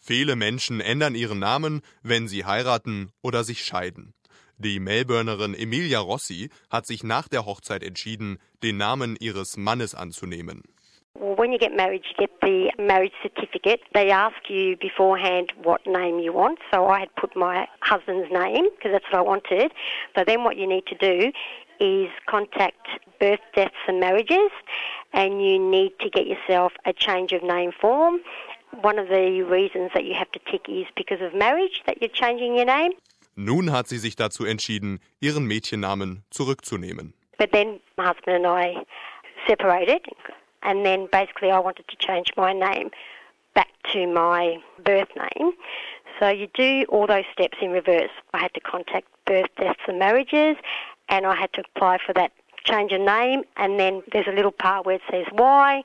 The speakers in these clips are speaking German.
Viele Menschen ändern ihren Namen, wenn sie heiraten oder sich scheiden. Die Melbournerin Emilia Rossi hat sich nach der Hochzeit entschieden, den Namen ihres Mannes anzunehmen. Well, when you get married, you get the marriage certificate. They ask you beforehand what name you want. So I had put my husband's name because that's what I wanted. But then what you need to do is contact birth, deaths and marriages, and you need to get yourself a change of name form. One of the reasons that you have to tick is because of marriage, that you're changing your name. Nun hat sie sich dazu entschieden, ihren Mädchennamen zurückzunehmen. But then my husband and I separated, and then basically I wanted to change my name back to my birth name. So you do all those steps in reverse. I had to contact birth, deaths and marriages, and I had to apply for that change of name, and then there's a little part where it says why,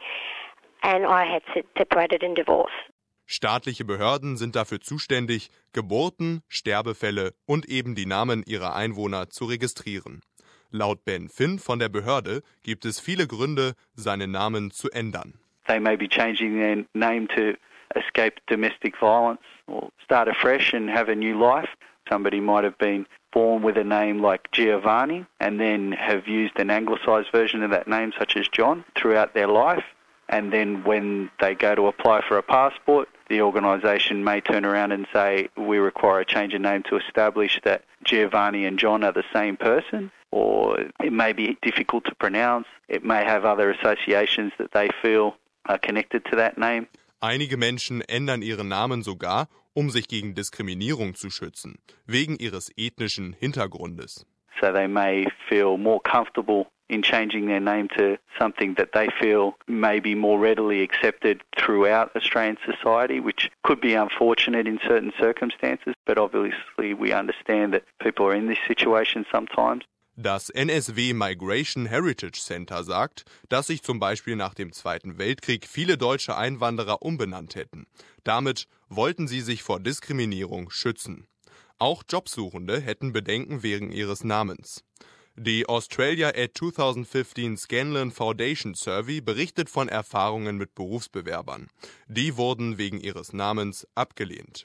and I had separated and divorced. Staatliche Behörden sind dafür zuständig, Geburten, Sterbefälle und eben die Namen ihrer Einwohner zu registrieren. Laut Ben Finn von der Behörde gibt es viele Gründe, seinen Namen zu ändern. They may be changing their name to escape domestic violence or start afresh and have a new life. Somebody might have been born with a name like Giovanni and then have used an anglicised version of that name, such as John, throughout their life. And then when they go to apply for a passport, the organisation may turn around and say, we require a change of name to establish that Giovanni and John are the same person. Or it may be difficult to pronounce. It may have other associations that they feel are connected to that name. Einige Menschen ändern ihren Namen sogar, um sich gegen Diskriminierung zu schützen, wegen ihres ethnischen Hintergrundes. So they may feel more comfortable in changing their name to something that they feel may be more readily accepted throughout Australian society, which could be unfortunate in certain circumstances, but obviously we understand that people are in this situation sometimes. Das NSW Migration Heritage Center sagt, dass sich zum Beispiel nach dem Zweiten Weltkrieg viele deutsche Einwanderer umbenannt hätten. Damit wollten sie sich vor Diskriminierung schützen. Auch Jobsuchende hätten Bedenken wegen ihres Namens. Die Australia at 2015 Scanlon Foundation Survey berichtet von Erfahrungen mit Berufsbewerbern. Die wurden wegen ihres Namens abgelehnt.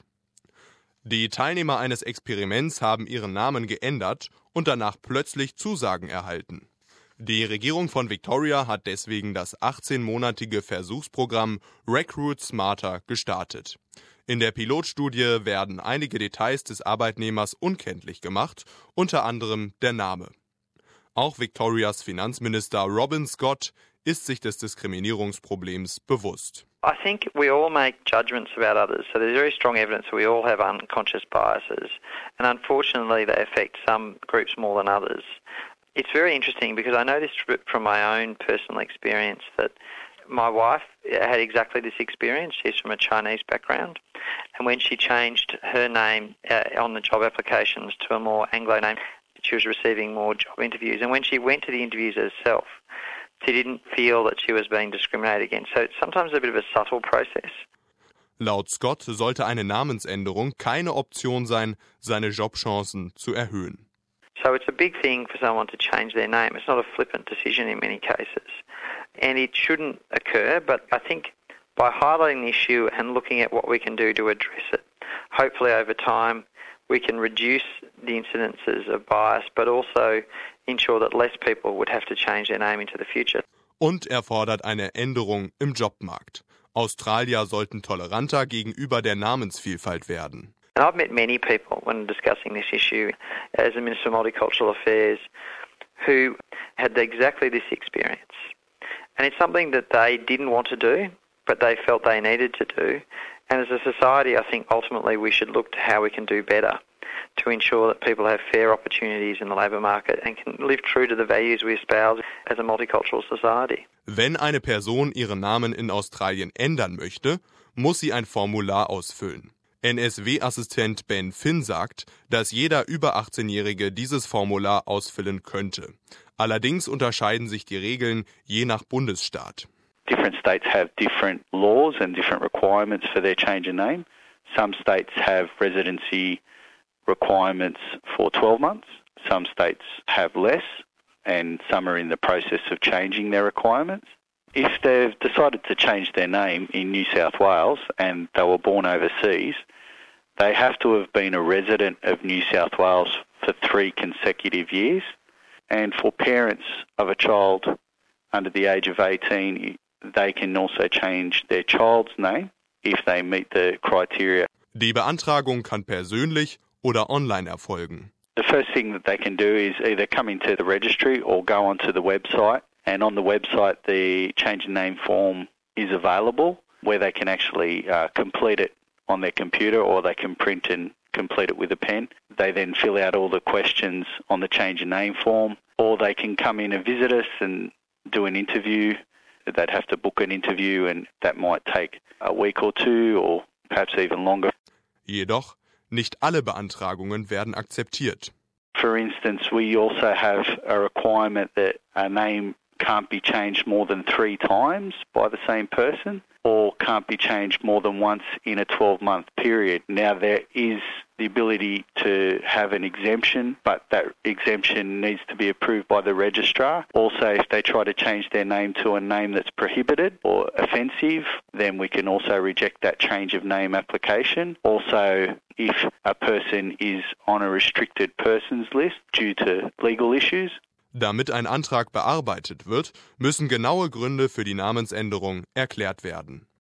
Die Teilnehmer eines Experiments haben ihren Namen geändert und danach plötzlich Zusagen erhalten. Die Regierung von Victoria hat deswegen das 18-monatige Versuchsprogramm Recruit Smarter gestartet. In der Pilotstudie werden einige Details des Arbeitnehmers unkenntlich gemacht, unter anderem der Name. Auch Victorias Finanzminister Robin Scott ist sich des Diskriminierungsproblems bewusst. I think we all make judgments about others, so there's very strong evidence that we all have unconscious biases, and unfortunately they affect some groups more than others. It's very interesting because I know this from my own personal experience that my wife had exactly this experience. She's from a Chinese background, and when she changed her name on the job applications to a more Anglo name, she was receiving more job interviews, and when she went to the interviews herself, she didn't feel that she was being discriminated against. So it's sometimes a bit of a subtle process. Laut Scott sollte eine Namensänderung keine Option sein, seine Jobchancen zu erhöhen. So it's a big thing for someone to change their name. It's not a flippant decision in many cases. And it shouldn't occur, but I think by highlighting the issue and looking at what we can do to address it, hopefully over time we can reduce the incidences of bias, but also ensure that less people would have to change their name into the future. Und er fordert eine Änderung im Jobmarkt. Australier sollten toleranter gegenüber der Namensvielfalt werden. And I've met many people when discussing this issue as a Minister of Multicultural Affairs who had exactly this experience. And it's something that they didn't want to do, but they felt they needed to do. And as a society, I think ultimately we should look to how we can do better to ensure that people have fair opportunities in the labour market and can live true to the values we espouse as a multicultural society. Wenn eine Person ihren Namen in Australien ändern möchte, muss sie ein Formular ausfüllen. NSW-Assistent Ben Finn sagt, dass jeder über 18-Jährige dieses Formular ausfüllen könnte. Allerdings unterscheiden sich die Regeln je nach Bundesstaat. Different states have different laws and different requirements for their change of name. Some states have residency requirements for 12 months. Some states have less, and some are in the process of changing their requirements. If they've decided to change their name in New South Wales and they were born overseas, they have to have been a resident of New South Wales for 3 consecutive years. And for parents of a child under the age of 18, they can also change their child's name if they meet the criteria. Die Beantragung kann persönlich oder online erfolgen. The first thing that they can do is either come into the registry or go onto the website. And on the website, the change of name form is available where they can actually complete it on their computer, or they can print and complete it with a pen. They then fill out all the questions on the change of name form, or they can come in and visit us and do an interview. They'd have to book an interview, and that might take a week or 2 or perhaps even longer. Jedoch, nicht alle Beantragungen werden akzeptiert. For instance, we also have a requirement that a name can't be changed more than 3 times by the same person, or can't be changed more than once in a 12-month period. Now, there is the ability to have an exemption, but that exemption needs to be approved by the registrar. Also, if they try to change their name to a name that's prohibited or offensive, then we can also reject that change of name application. Also, if a person is on a restricted persons list due to legal issues. Damit ein Antrag bearbeitet wird, müssen genaue Gründe für die Namensänderung erklärt werden.